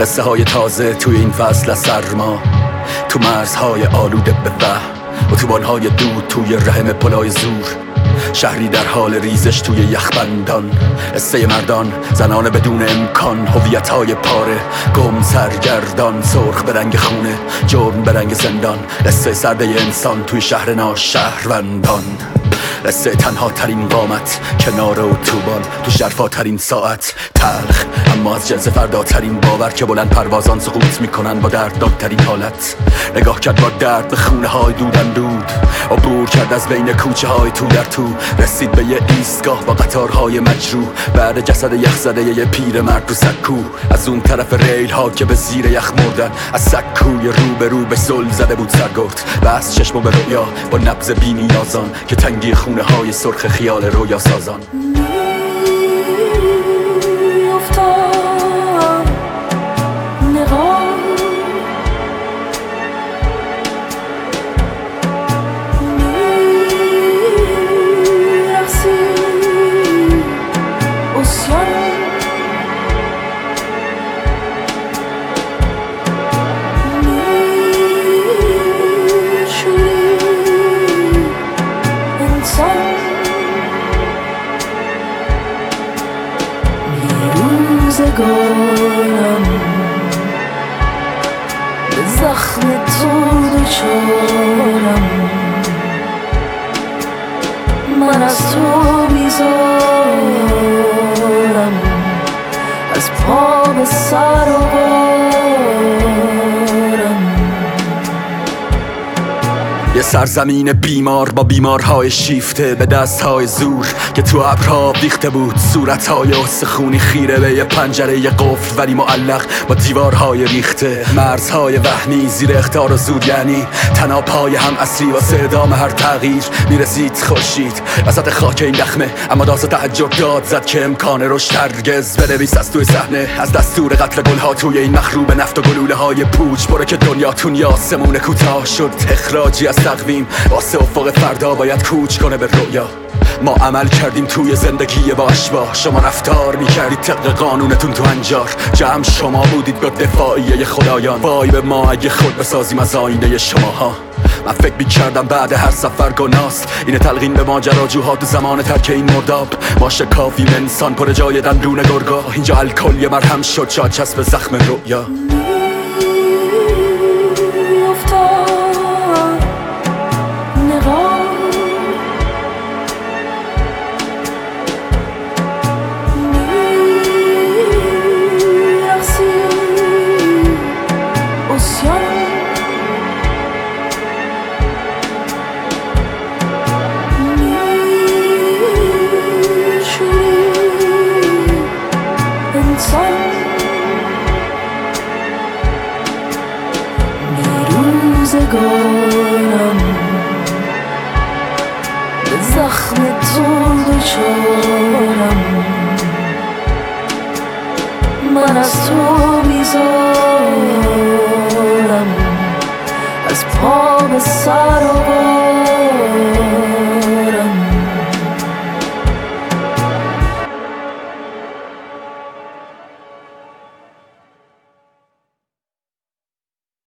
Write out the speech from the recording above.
قصه های تازه توی این فصل از سرما، تو مرزهای آلوده به وهم، اتوبان‌های دود توی رحم پلای زور، شهری در حال ریزش توی یخبندان، قصه مردان، زنان بدون امکان، هویت‌های پاره، گم سرگردان، سرخ به رنگ خونه، جرم به رنگ زندان، قصه سرده انسان توی شهر ناشهروندان، قصه تنها ترین قامت، کنار اتوبان، تو ژرفاترین ساعت، تلخ اما از جنس فرداترین باور که بلند پروازان سقوط میکنن با دردناکترین حالت. نگاه کرد با درد به خونه های دود، عبور کرد از بین کوچه های تو در تو، رسید به یه ایستگاه با قطارهای مجروح، بعد جسد یخ زده یه پیر مرد تو سکو، از اون طرف ریل ها که به زیر یخ مردن، از سکوی رو به زل زده بود سرگفت، بس چشمو به رویا با نبض بی‌نیازان که تنگی خونه های سرخ خیال رویا سازان. روزگارم به زخم تو دچارم، من از تو بیزارم، از پا به سر و بارم. یه سرزمین بیمار با بیمارهای شیفته، به دستهای زور که تو ابرها ریخته بود، صورتهای استخونی خیره به یه پنجره یه قفل ولی معلق با دیوارهای ریخته، مرزهای وهمی زیر اخطار و زور، یعنی تنابهای هم اصلی واسه ادامه هر تغییر. میرسید خورشید وسط خاک این دخمه، اما داست تعجب داد زد که امکان رشد هرگز. بنویس از توی صحنه از دستور قتل گلها توی این مخروب نفت و گلوله های پوچ، برو که دنیاتون یاسمون کوتاه شد، اخراجی از تقویم واسه افق فردا باید کوچ کنه به رویا. ما عمل کردیم توی زندگی با اشباح، شما رفتار میکردید طبق قانونتون تو انجار، جمع شما بودید با دفاعیه خدایان، وای به ما اگه خود بسازیم از آینه شماها. من فکر میکردم بعد هر سفر گناست اینه تلقین به ماجراجوها تو زمان ترک این مرداب، ما شکافیم انسان پر جای دندون گرگا، اینجا الکل یه مرهم شد شاد چسب زخم رویا. روزگارم به زخم تو دچارم، من از تو بیزارم.